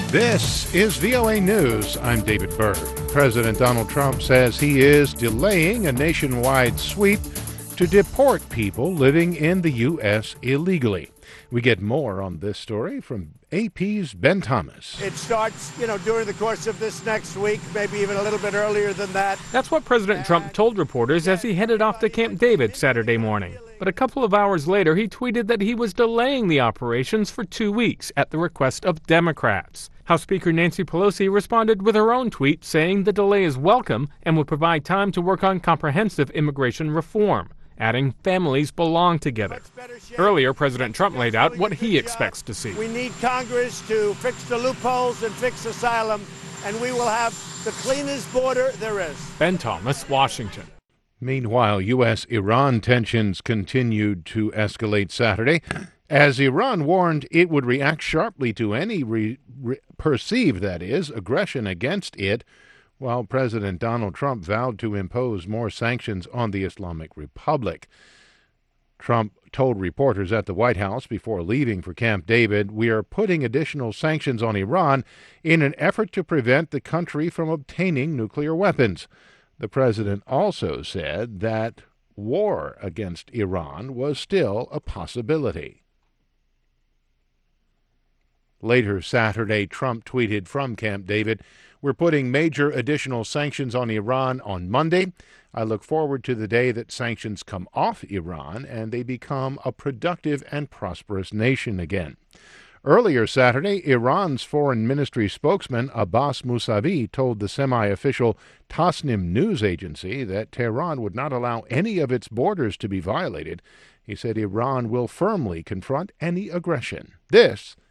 This is VOA News. I'm David Berg. President Donald Trump says he is delaying a nationwide sweep to deport people living in the U.S. illegally. We get more on this story from AP's Ben Thomas. It starts, during the course of this next week, maybe even a little bit earlier than that. That's what President Trump told reporters as he headed off to Camp David Saturday morning. But a couple of hours later, he tweeted that he was delaying the operations for 2 weeks at the request of Democrats. House Speaker Nancy Pelosi responded with her own tweet saying the delay is welcome and would provide time to work on comprehensive immigration reform, adding families belong together. Earlier, President Trump laid out what he expects to see. We need Congress to fix the loopholes and fix asylum, and we will have the cleanest border there is. Ben Thomas, Washington. Meanwhile, U.S.-Iran tensions continued to escalate Saturday as Iran warned it would react sharply to any perceived, that is, aggression against it, while President Donald Trump vowed to impose more sanctions on the Islamic Republic. Trump told reporters at the White House before leaving for Camp David, "We are putting additional sanctions on Iran in an effort to prevent the country from obtaining nuclear weapons." The president also said that war against Iran was still a possibility. Later Saturday, Trump tweeted from Camp David, "We're putting major additional sanctions on Iran on Monday. I look forward to the day that sanctions come off Iran and they become a productive and prosperous nation again." Earlier Saturday, Iran's foreign ministry spokesman Abbas Mousavi told the semi-official Tasnim news agency that Tehran would not allow any of its borders to be violated. He said Iran will firmly confront any aggression. This